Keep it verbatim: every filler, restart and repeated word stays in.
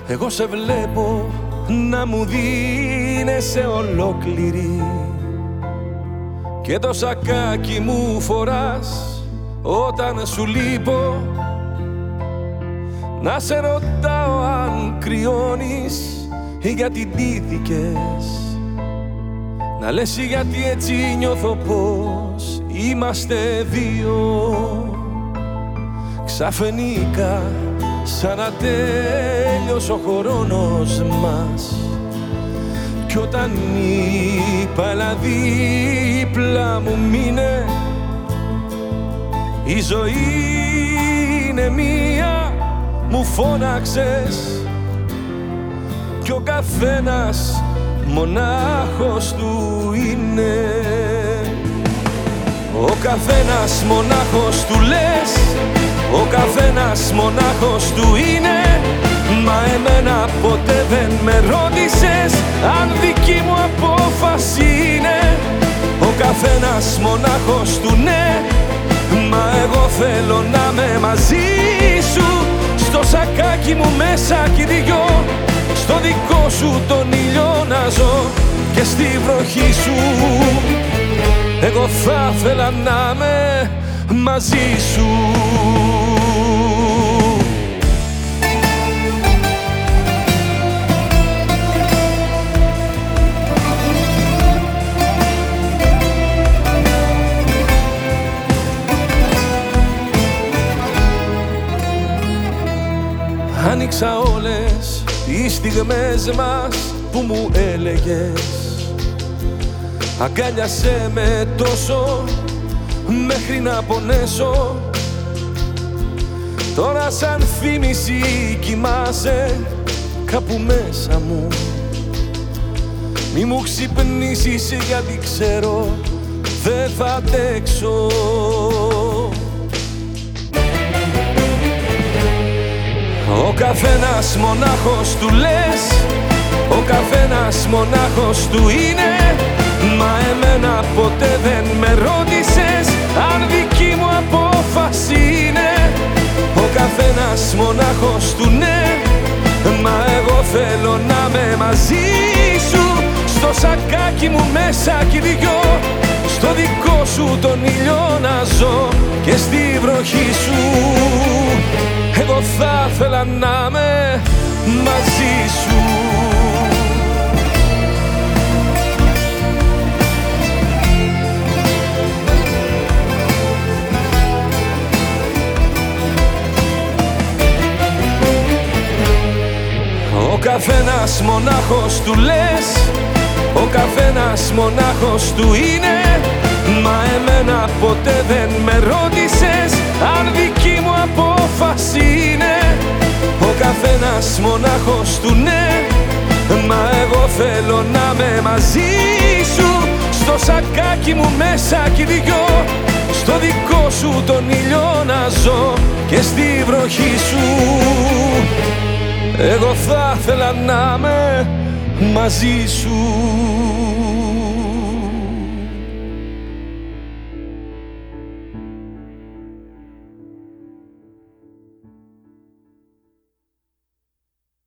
Εγώ σε βλέπω να μου δίνεσαι ολόκληρη και το σακάκι μου φοράς όταν σου λείπω. Να σε ρωτάω αν κρυώνεις ή γιατί ντύθηκες, να λες γιατί έτσι νιώθω πως είμαστε δύο. Ξαφνικά σαν να τέλειωσε ο χρόνος μας κι όταν είπα έλα δίπλα μου μείνε, η ζωή είναι μία μου φώναξες κι ο καθένας μονάχος του είναι. Ο καθένας μονάχος του λες, ο καθένας μονάχος του είναι. Μα εμένα ποτέ δεν με ρώτησες αν δική μου απόφαση είναι. Ο καθένας μονάχος του ναι, μα εγώ θέλω να είμαι μαζί σου. Στο σακάκι μου μέσα κι οι δυο, στο δικό σου τον ήλιο να ζω και στη βροχή σου. Εγώ θα ήθελα να είμαι μαζί σου. Άνοιξα όλες τις στιγμές μας που μου έλεγες, αγκάλιασέ με τόσο μέχρι να πονέσω. Τώρα σαν θύμηση κοιμάσαι κάπου μέσα μου. Μη μου ξυπνήσεις γιατί ξέρω δεν θα αντέξω. Ο καθένας μονάχος του λες, ο καθένας μονάχος του είναι. Μα εμένα ποτέ δεν με ρώτησες αν δική μου απόφαση είναι. Ο καθένας μονάχος του ναι, μα εγώ θέλω να είμαι μαζί σου. Στο σακάκι μου μέσα κι οι δυο, στο δικό σου τον ήλιο να ζω και στη βροχή σου. Εγώ θα ήθελα να είμαι μαζί σου. Ο καθένας μονάχος του λες, ο καθένας μονάχος του είναι. Μα εμένα ποτέ δεν με ρώτησες αν δική μου απόφαση είναι. Ο καθένας μονάχος του ναι, μα εγώ θέλω να είμαι μαζί σου. Στο σακάκι μου μέσα κι οι δυο, στο δικό σου τον ήλιο να ζω και στη βροχή σου. Εγώ θα ήθελα να είμαι μαζί σου.